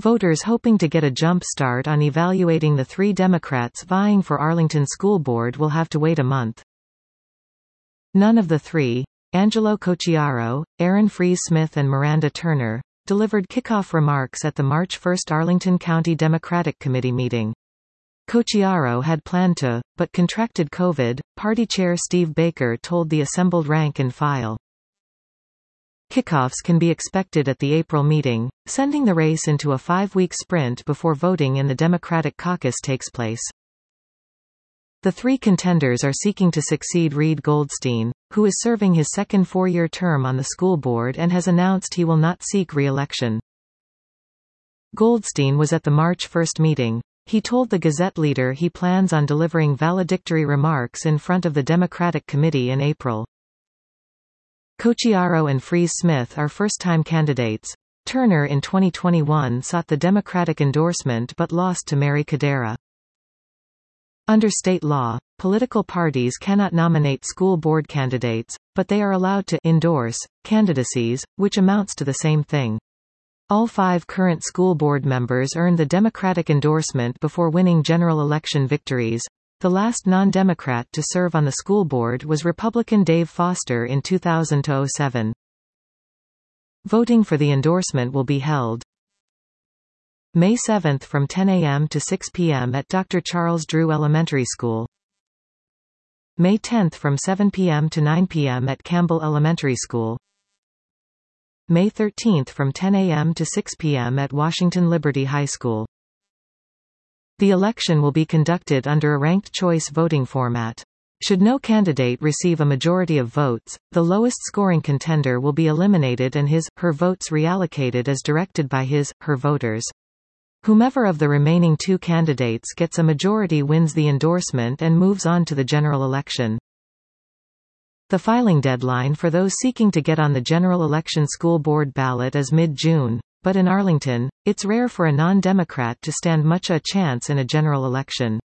Voters hoping to get a jump start on evaluating the 3 Democrats vying for Arlington School Board will have to wait a month. None of the 3, Angelo Cocchiaro, Aaron Fries-Smith and Miranda Turner, delivered kickoff remarks at the March 1 Arlington County Democratic Committee meeting. Cocchiaro had planned to, but contracted COVID, party chair Steve Baker told the assembled rank and file. Kickoffs can be expected at the April meeting, sending the race into a 5-week sprint before voting in the Democratic caucus takes place. The 3 contenders are seeking to succeed Reed Goldstein, who is serving his second 4-year term on the school board and has announced he will not seek re-election. Goldstein was at the March 1 meeting. He told the Gazette leader he plans on delivering valedictory remarks in front of the Democratic Committee in April. Cocchiaro and Fries-Smith are first-time candidates. Turner in 2021 sought the Democratic endorsement but lost to Mary Cadera. Under state law, political parties cannot nominate school board candidates, but they are allowed to endorse candidacies, which amounts to the same thing. All 5 current school board members earned the Democratic endorsement before winning general election victories. The last non-Democrat to serve on the school board was Republican Dave Foster in 2007. Voting for the endorsement will be held May 7 from 10 a.m. to 6 p.m. at Dr. Charles Drew Elementary School. May 10 from 7 p.m. to 9 p.m. at Campbell Elementary School. May 13 from 10 a.m. to 6 p.m. at Washington Liberty High School. The election will be conducted under a ranked choice voting format. Should no candidate receive a majority of votes, the lowest scoring contender will be eliminated and his/her votes reallocated as directed by his/her voters. Whomever of the remaining 2 candidates gets a majority wins the endorsement and moves on to the general election. The filing deadline for those seeking to get on the general election school board ballot is mid-June, but in Arlington, it's rare for a non-Democrat to stand much a chance in a general election.